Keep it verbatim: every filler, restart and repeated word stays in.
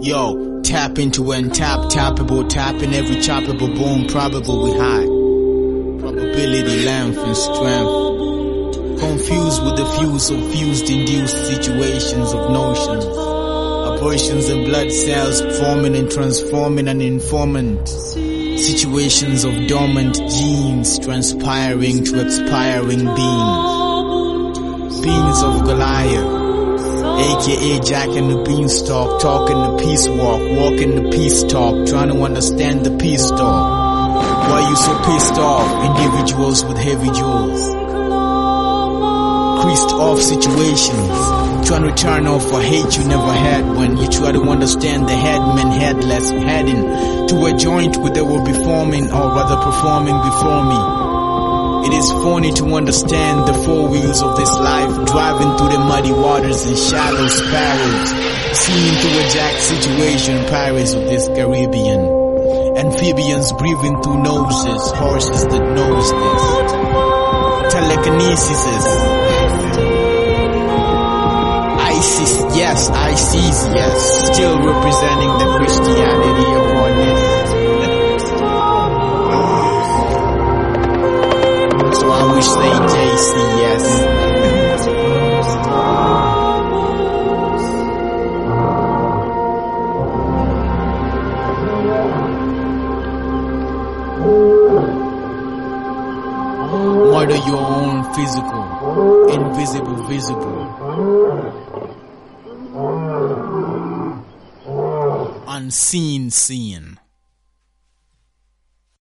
Yo, tap into and tap, tappable, tapping every choppable bone, probable we high. Probability, length and strength. Confused with the fuse of fused induced situations of notions. Abortions and blood cells forming and transforming an informant. Situations of dormant genes transpiring to expiring beings. Beings of Goliath. A K A Jack and the Beanstalk, talking the peace walk, walking the peace talk, trying to understand the peace talk. Why you so pissed off? Individuals with heavy jaws. Creased off situations, trying to turn off a hate you never had when you try to understand the headman headless heading to a joint where they were performing or rather performing before me. It is funny to understand the four wheels of this life, driving through the muddy waters and shallow sparrows, seeing through a jack situation, pirates of this Caribbean, amphibians breathing through noses, horses that knows this, telekinesis, ISIS, yes, ISIS, yes, still representing the Christianity upon this. I wish they J C, yes. Murder your own physical, invisible, visible. Unseen, seen.